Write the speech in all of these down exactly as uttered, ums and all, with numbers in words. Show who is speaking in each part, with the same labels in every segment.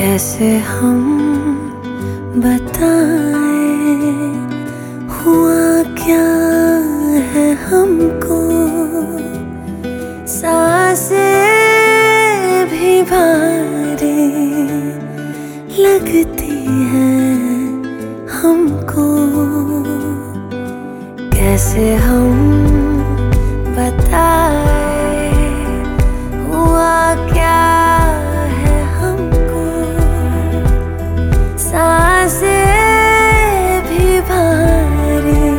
Speaker 1: कैसे हम बताएं हुआ क्या है हमको, सांसें भी भारी लगती हैं हमको। कैसे हम बताएं हुआ क्या है हमको, सांसें भी भारी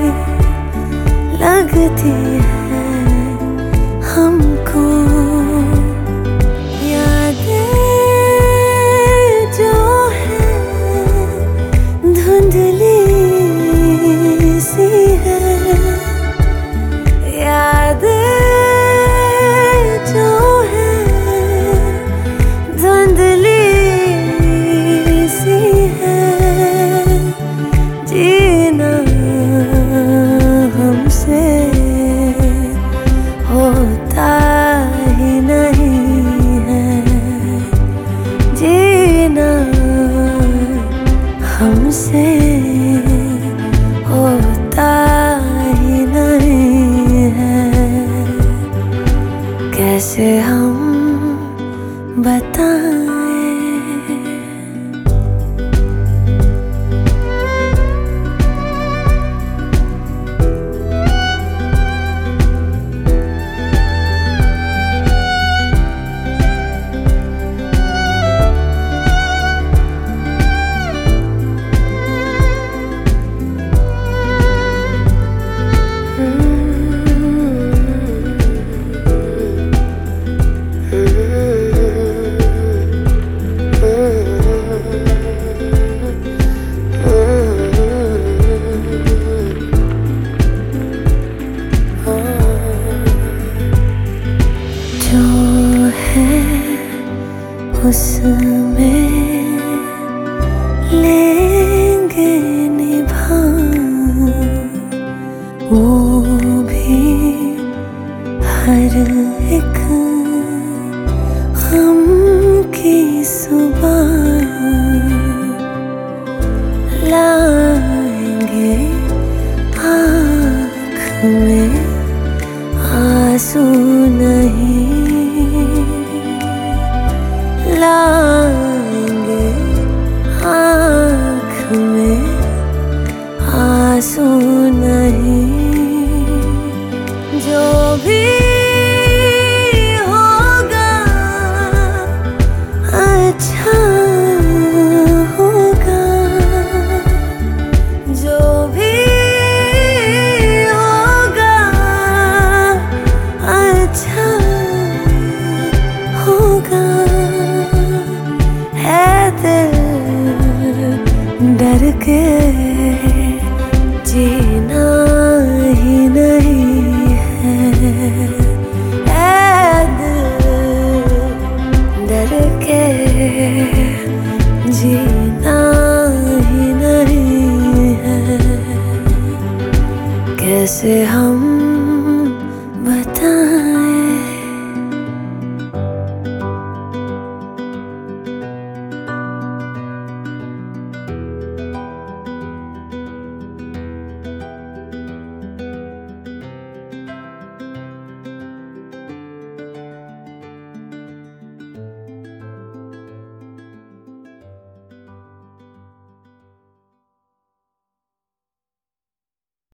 Speaker 1: लगती हैं हमको। यादें जो है धुंधली सी है, यादें जो है धुंधली सी है, जीना हमसे होता ही नहीं है, जीना हमसे होता ही नहीं है। कैसे हम बताएं। जो है उसमें लेंगे निभा, वो भी हर एक गम की सुबह।